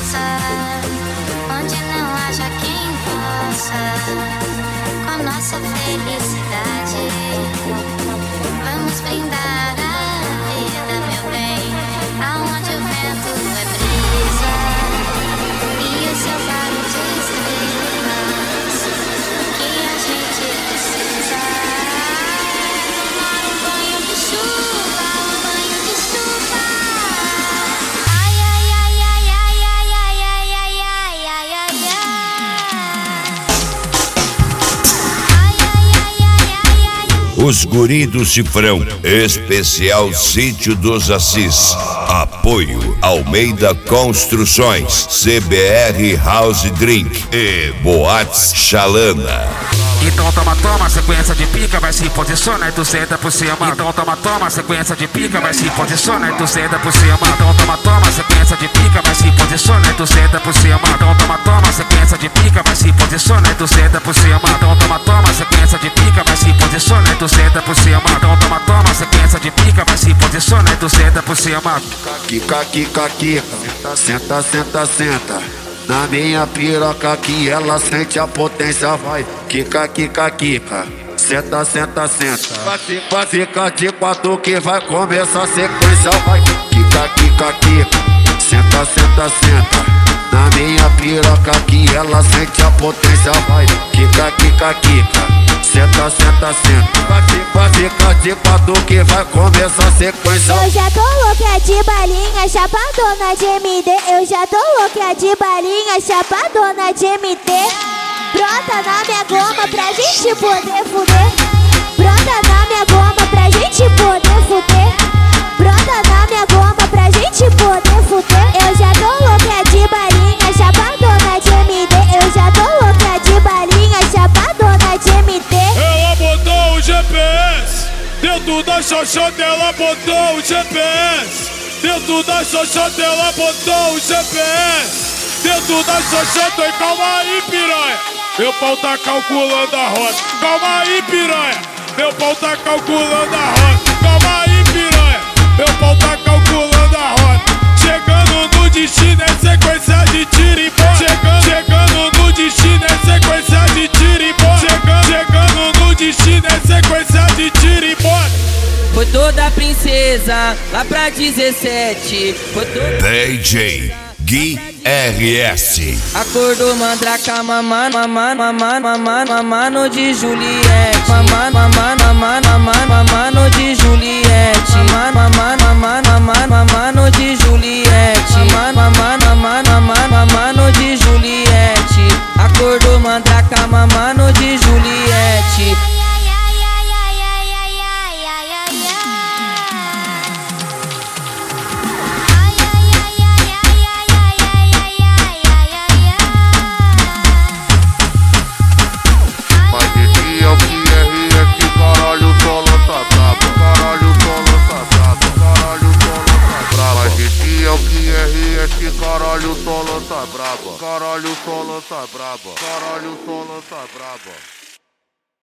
casa, onde não haja quem possa com a nossa felicidade. Vamos brindar a vida, meu bem, aonde o vento é brisa e o céu claro de estrelas que a gente precisa. Tomar um banho de chuva, um banho de chuva. Ai, ai, ai, ai, ai, ai, ai, ai, ai, ai, ai, ai, ai. Os Guri do Cifrão, especial Sítio dos Assis. Apoio Almeida Construções, CBR House Drink e Boates Xalana. Então toma, sequência de pica, vai se posiciona e tu senta por cima. Então toma, sequência de pica, vai se posiciona e tu senta por cima. Então toma, sequência de pica, vai se posiciona e tu senta por cima. Então toma, sequência de pica, vai se posiciona e tu senta por cima. Então toma, sequência de pica, vai se posiciona e tu senta por cima. Então toma, sequência de pica, vai se posiciona e tu senta por cima. Quica, quica, quica, senta, senta, senta. Na minha piroca que ela sente a potência, vai. Quica, quica, quica, senta, senta, senta. Vai ficar de quatro que vai começar a sequência, vai. Quica, quica, quica, senta, senta, senta. Na minha piroca que ela sente a potência, vai. Quica, quica, quica, senta, senta, senta. Vai ficar de quatro que vai começar a sequência. Eu já tô louca de balinha, chapadona de MD. Eu já tô louca de balinha, chapadona de MD. Brota na minha goma pra gente poder fuder. Brota na minha goma pra gente poder fuder. Brota na minha goma pra gente poder fuder. Eu já tô louca de balinha, chapadona de MD. Eu já tô louca de balinha, chapadona de MD. Ela botou o GPS dentro da xoxota, ela botou o GPS dentro da xoxota, ela botou o GPS dentro da xoxota. E calma aí, piranha, meu pau tá calculando a rota. Calma aí, piranha, meu pau tá calculando a rota. Calma aí, piranha, meu pau tá calculando a rota. Chegando no destino é sequência de tiro e bola. Chegando no destino é sequência de tiro e bola. Chegando no destino é sequência de tiro e bola. Foi toda princesa lá pra 17. Foi toda DJ Gui RS. Acordou mandraca, mamano de Juliette. Mamano de Juliette. Mamano de Juliette. Mamano de Juliette. Acordou mandraca, mamano de Juliette. Caralho, o solo tá braba. Caralho, o solo tá braba. Caralho, o solo tá braba.